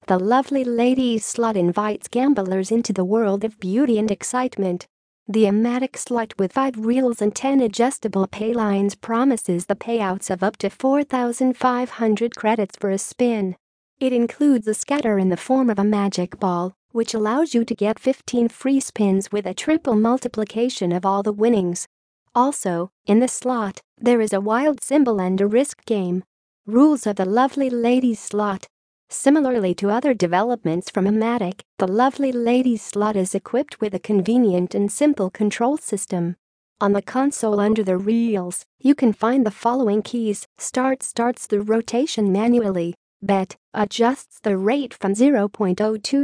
The Lovely Ladies slot invites gamblers into the world of beauty and excitement. The Amatic slot with 5 reels and 10 adjustable pay lines promises the payouts of up to 4,500 credits for a spin. It includes a scatter in the form of a magic ball, which allows you to get 15 free spins with a triple multiplication of all the winnings. Also, in the slot, there is a wild symbol and a risk game. Rules of the Lovely Ladies slot. Similarly to other developments from Amatic, the Lovely Ladies slot is equipped with a convenient and simple control system. On the console under the reels, you can find the following keys. Start starts the rotation manually. Bet adjusts the rate from 0.02 to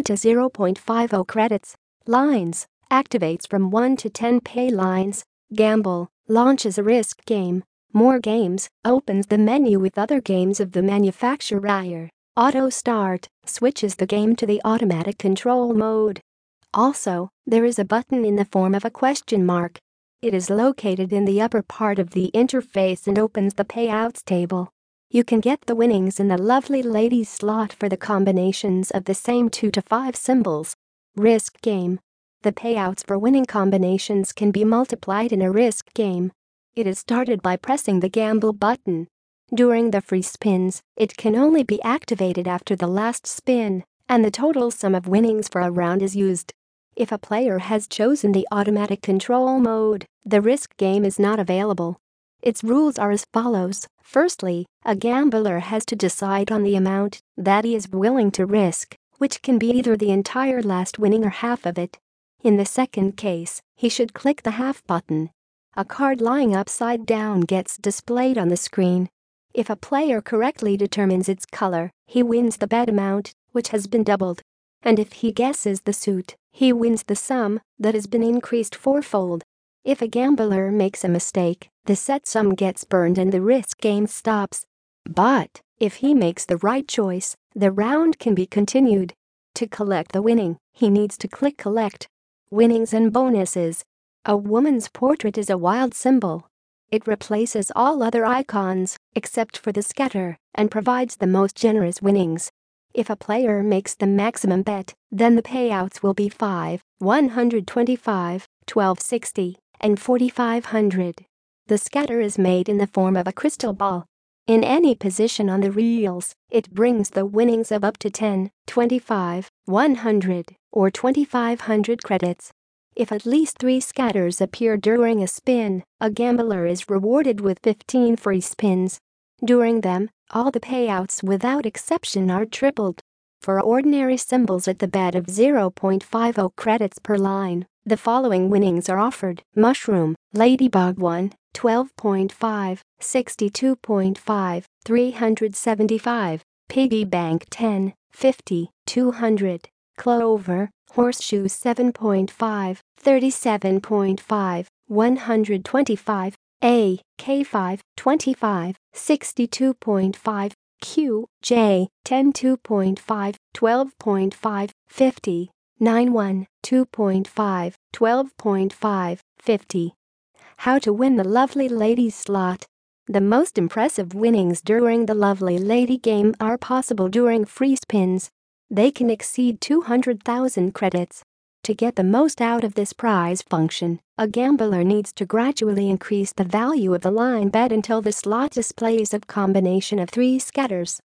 0.50 credits. Lines activates from 1 to 10 pay lines. Gamble launches a risk game. More games opens the menu with other games of the manufacturer. Auto Start switches the game to the automatic control mode. Also, there is a button in the form of a question mark. It is located in the upper part of the interface and opens the payouts table. You can get the winnings in the Lovely Ladies slot for the combinations of the same 2 to 5 symbols. Risk game. The payouts for winning combinations can be multiplied in a risk game. It is started by pressing the gamble button. During the free spins, it can only be activated after the last spin, and the total sum of winnings for a round is used. If a player has chosen the automatic control mode, the risk game is not available. Its rules are as follows. Firstly, a gambler has to decide on the amount that he is willing to risk, which can be either the entire last winning or half of it. In the second case, he should click the half button. A card lying upside down gets displayed on the screen. If a player correctly determines its color, he wins the bet amount, which has been doubled. And if he guesses the suit, he wins the sum that has been increased fourfold. If a gambler makes a mistake, the set sum gets burned and the risk game stops. But if he makes the right choice, the round can be continued. To collect the winning, he needs to click Collect. Winnings and bonuses. A woman's portrait is a wild symbol. It replaces all other icons, except for the scatter, and provides the most generous winnings. If a player makes the maximum bet, then the payouts will be 5, 125, 1260, and 4500. The scatter is made in the form of a crystal ball. In any position on the reels, it brings the winnings of up to 10, 25, 100, or 2500 credits. If at least 3 scatters appear during a spin, a gambler is rewarded with 15 free spins. During them, all the payouts without exception are tripled. For ordinary symbols at the bet of 0.50 credits per line, the following winnings are offered. Mushroom, Ladybug 1, 12.5, 62.5, 375. Piggy Bank 10, 50, 200. Clover, Horseshoe 7.5, 37.5, 125. A, K5, 25, 62.5. Q, J, 10.2.5, 12.5, 50. 91, 2.5, 12.5, 50. How to win the Lovely Ladies slot. The most impressive winnings during the Lovely Lady game are possible during free spins. They can exceed 200,000 credits. To get the most out of this prize function, a gambler needs to gradually increase the value of the line bet until the slot displays a combination of 3 scatters.